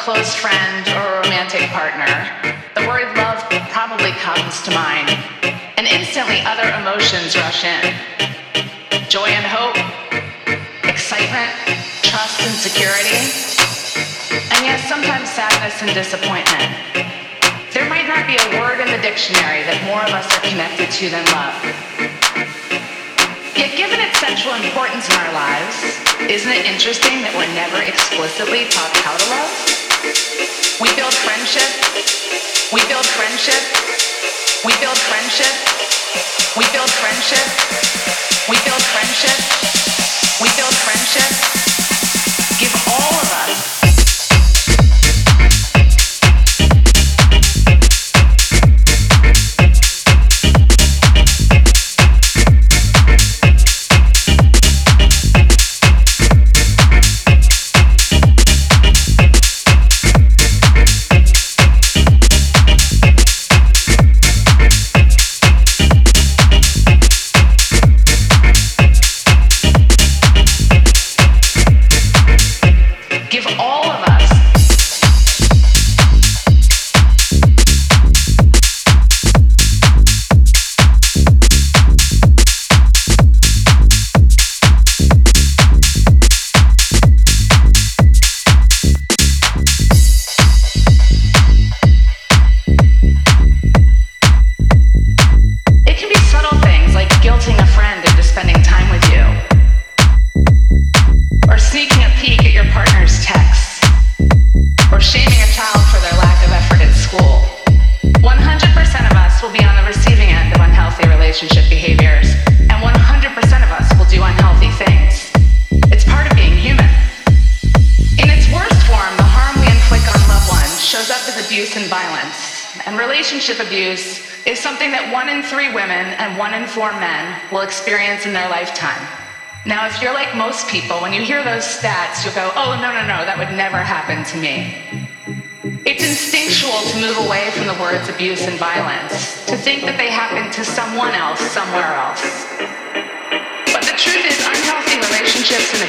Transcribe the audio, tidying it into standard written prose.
close friend or a romantic partner, the word love probably comes to mind, and instantly other emotions rush in. Joy and hope, excitement, trust and security, and yes, sometimes sadness and disappointment. There might not be a word in the dictionary that more of us are connected to than love. Yet given its central importance in our lives, isn't it interesting that we're never explicitly taught how to love? We build friendship, we build friendship, we build friendship, we build friendship, we build friendship, we build friendship. Give all of us relationship abuse is something that 1 in 3 women and 1 in 4 men will experience in their lifetime. Now, if you're like most people, when you hear those stats, you'll go, oh, no, that would never happen to me. It's instinctual to move away from the words abuse and violence, to think that they happen to someone else, somewhere else. But the truth is, unhealthy relationships and